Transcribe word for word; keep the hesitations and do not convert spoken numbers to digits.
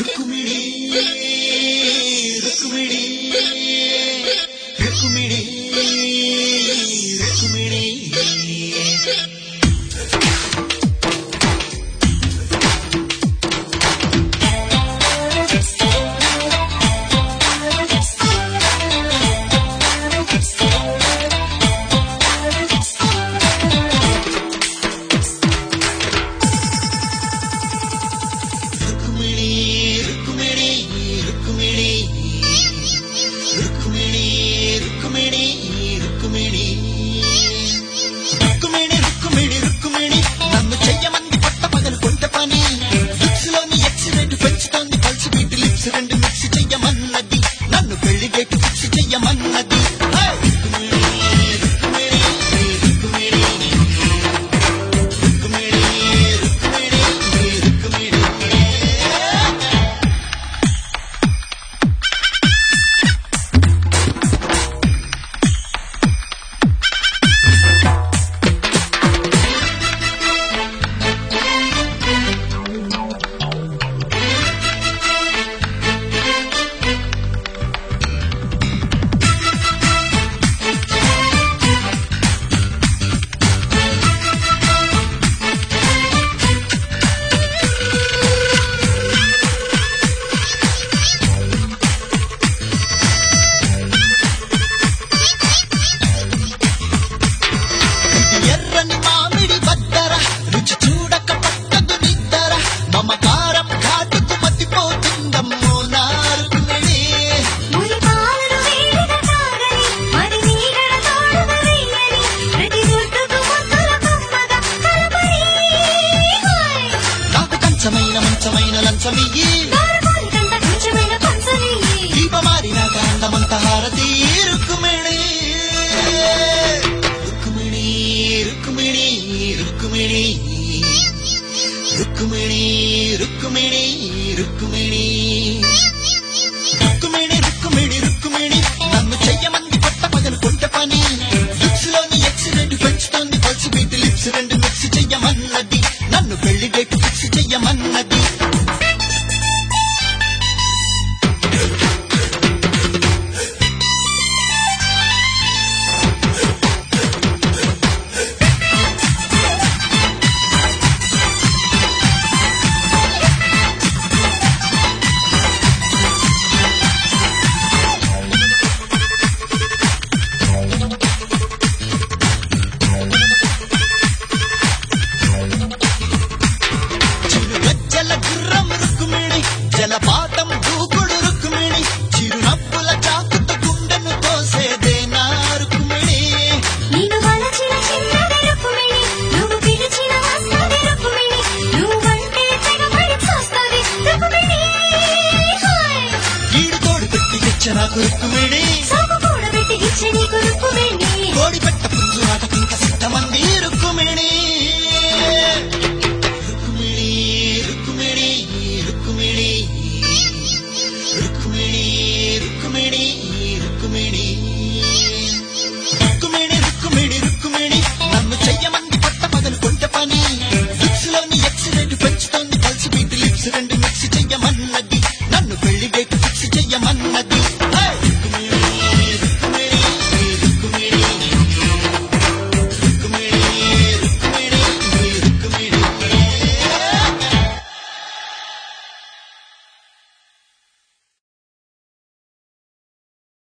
రుక్మిణి రుక్మిణి రుక్మిణి రుక్మిణి రెండు మిక్స్ చెయ్యమన్నది నన్ను పెళ్లి డేట్ ఫిక్స్ చెయ్యమన్నది మంచమైన లంచమియ్యి దీపమారిన కాండమంత హారతి రుక్మిణి రుక్మిణి రుక్మిణి రుక్మిణి రుక్మిణి రుక్మిణి రుక్మిణి రుక్మిణి రుక్మిణి రుక్మిణి నన్ను చెయ్యమంది పట్ట పగలు కొంట పని లిప్స్ లోని ఎక్స్ రెండు పెంచుతోంది పల్స్ బీట్ లిప్స్ రెండు మిక్స్ చెయ్యమన్నది నన్ను పెళ్లి డేట్ ఫిక్స్ చెయ్యమన్నది జల